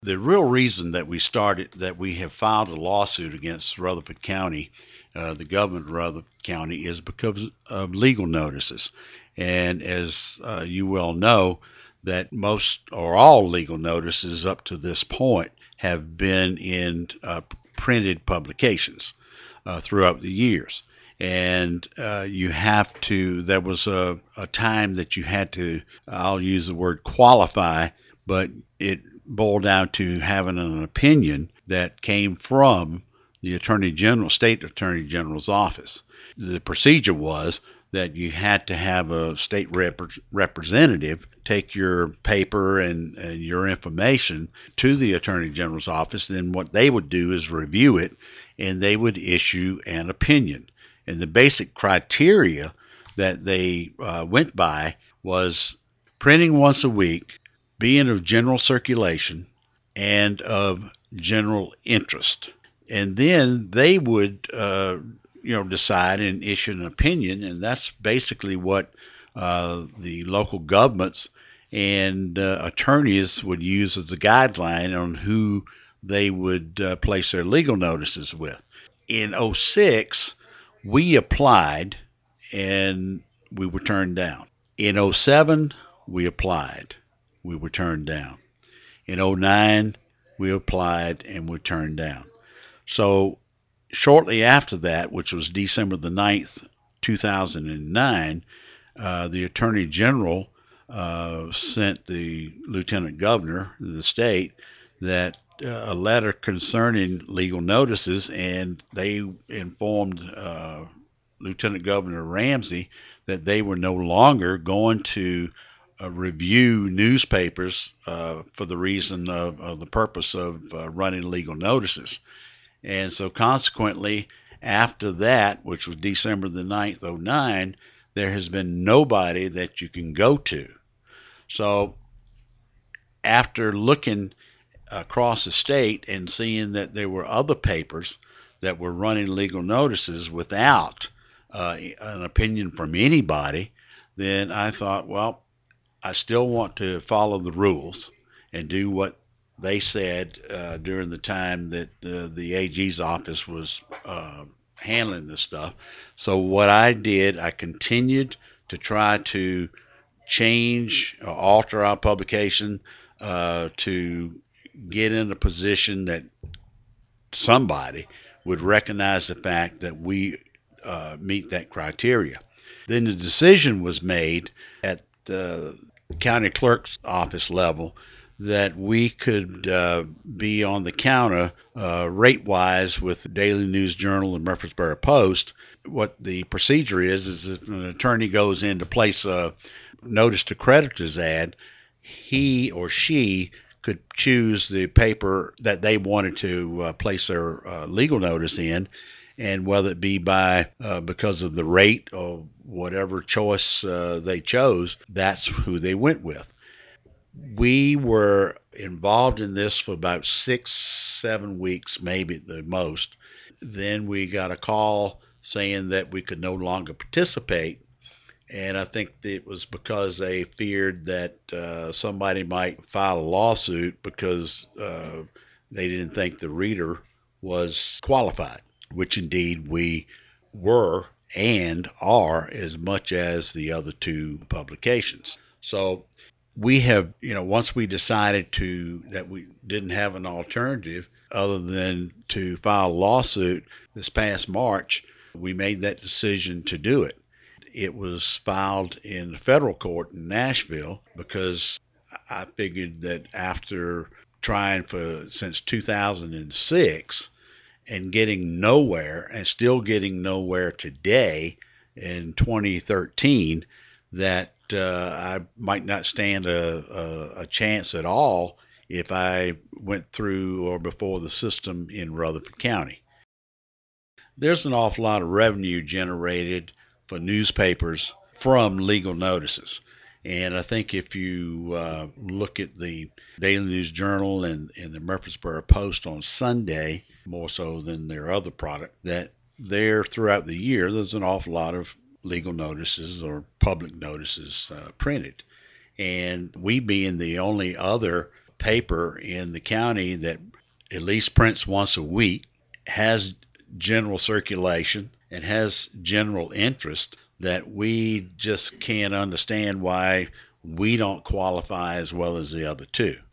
The real reason that we have filed a lawsuit against Rutherford County, the government of Rutherford County, is because of legal notices. And as you well know, that most or all legal notices up to this point have been in printed publications throughout the years. And there was a time that you had to, I'll use the word qualify, but it boiled down to having an opinion that came from the Attorney General, State Attorney General's office. The procedure was that you had to have a state representative take your paper and your information to the Attorney General's office. Then what they would do is review it and they would issue an opinion. And the basic criteria that they went by was printing once a week, being of general circulation, and of general interest. And then they would, decide and issue an opinion, and that's basically what the local governments and attorneys would use as a guideline on who they would place their legal notices with. In '06, we applied and we were turned down. In '07, we applied. We were turned down. In '09, we applied and were turned down. So shortly after that, which was December the 9th, 2009, the Attorney General sent the Lieutenant Governor of the state that a letter concerning legal notices, and they informed Lieutenant Governor Ramsey that they were no longer going to review newspapers for the reason of the purpose of running legal notices. And so consequently, after that, which was December the 9th, '09, there has been nobody that you can go to. So after looking across the state and seeing that there were other papers that were running legal notices without an opinion from anybody, then I thought, well, I still want to follow the rules and do what they said during the time that the AG's office was handling this stuff. So what I did, I continued to try to change or alter our publication to get in a position that somebody would recognize the fact that we meet that criteria. Then the decision was made at the county clerk's office level that we could be on the counter rate wise with the Daily News Journal and Murfreesboro Post. What the procedure is if an attorney goes in to place a notice to creditors ad, he or she could choose the paper that they wanted to place their legal notice in, and whether it be by because of the rate or whatever choice they chose, that's who they went with. We were involved in this for about 6, 7 weeks, maybe at the most. Then we got a call saying that we could no longer participate. And I think it was because they feared that somebody might file a lawsuit because they didn't think the reader was qualified, which indeed we were and are as much as the other two publications. So we have, once we decided that we didn't have an alternative other than to file a lawsuit this past March, we made that decision to do it. It was filed in the federal court in Nashville because I figured that after trying for since 2006 and getting nowhere and still getting nowhere today in 2013, that I might not stand a chance at all if I went through or before the system in Rutherford County. There's an awful lot of revenue generated for newspapers from legal notices. And I think if you look at the Daily News Journal and the Murfreesboro Post on Sunday, more so than their other product, that there throughout the year, there's an awful lot of legal notices or public notices printed. And we being the only other paper in the county that at least prints once a week, has general circulation, and has general interest, that we just can't understand why we don't qualify as well as the other two.